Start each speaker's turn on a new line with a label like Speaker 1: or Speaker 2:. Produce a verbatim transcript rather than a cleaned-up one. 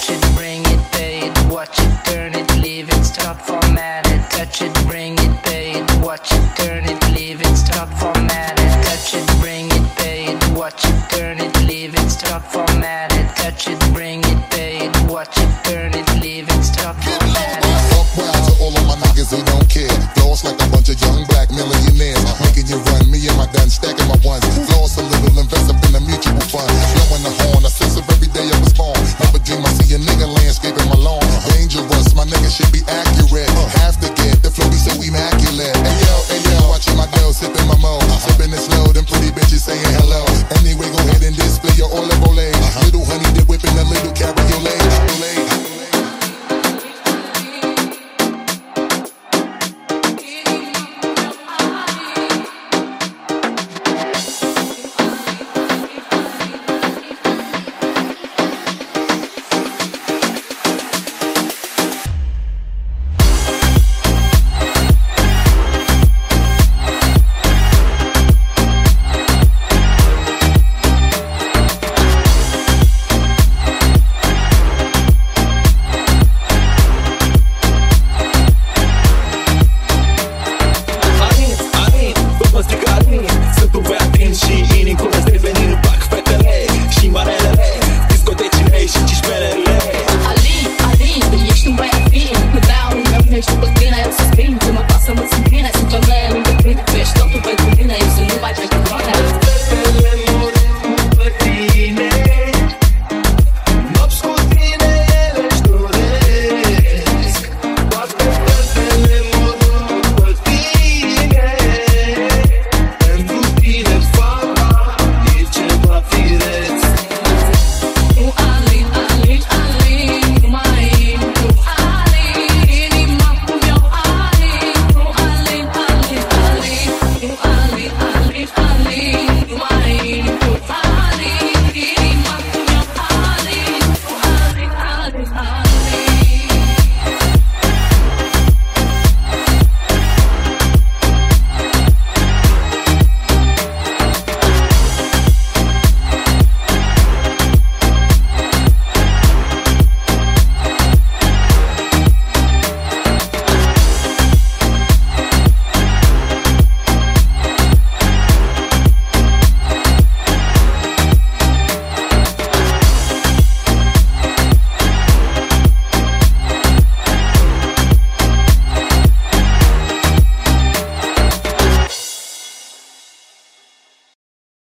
Speaker 1: touch it, bring it, pay it, watch it, turn it, leave it, stop, format it, touch it, bring it, pay it, watch it, turn it, leave it, stop, format it, touch it, bring it, pay it, watch it, turn it, leave it, stop, format it, touch it, bring it, pay it, watch it, turn it, leave it, stop, format it.
Speaker 2: Fuck wild to all of my niggas who don't care. Floss like a bunch of young black millionaires, making you run. Me and my done stacking my ones.